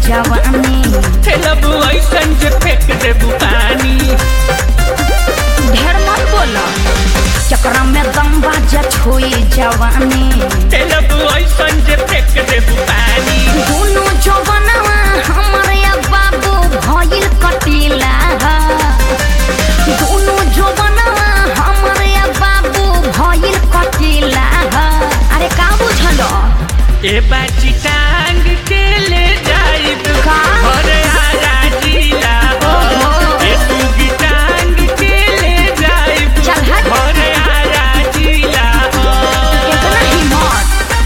जवानी खेलबू ऐसन जे फेंक देबू पानी। ढेर मत बोला चक्रा में दम बाजा छुई जवानी खेलबू ऐसन जे फेंक देबू पानी। दोनों जवानवा हमारे बाबू भइल कटीला दोनों जवानवा हमारे बाबू भइल कटीला। अरे का बुझलो ए बाची टांग के ले जाइब का? अरे आजा जिला ए दूगी टांग के ले जाइब चल हट। अरे आजा जिला। कितना हिम्मत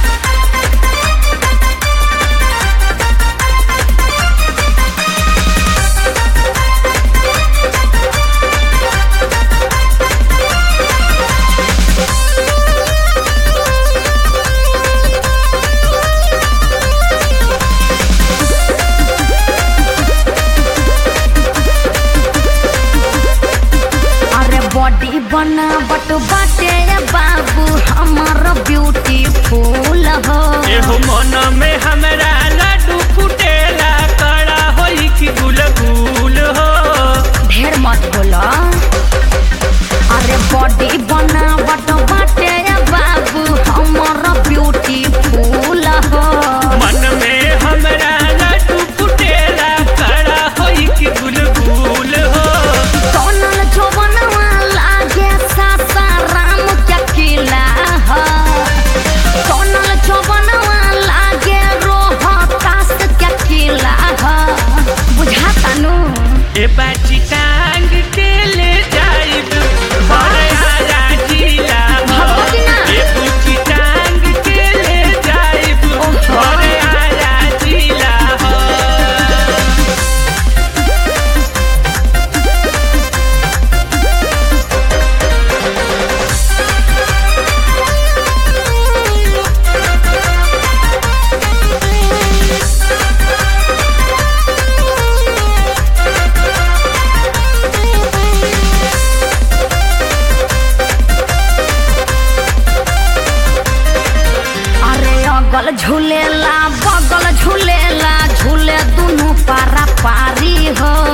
बॉडी बनावट बाटे बाबू हमारा ब्यूटीफुल हो। एहो मन में हमरा लड्डू फुटेला कड़ा होई कि गुलगुल हो। ढेर मत बोला अरे बॉडी बनावट बाटे बाबू हमारा ब्यूटीफुल हो। मन में हमरा लड्डू फुटेला कड़ा होई कि गुलगुल हो। सोनल जवनवा लागे सासाराम क्या किला हो। सोनल जवनवा लागे रोहतास क्या किला हो। बुझाता नु ए बाची टांग के ले जाइब अरे आजा जिला भगवती ना। ए बूची टांग के ले जाइब अरे आजा जिला। अरे अगल झूलेला बगल झूलेला झूले दोनों पारा पारी हो।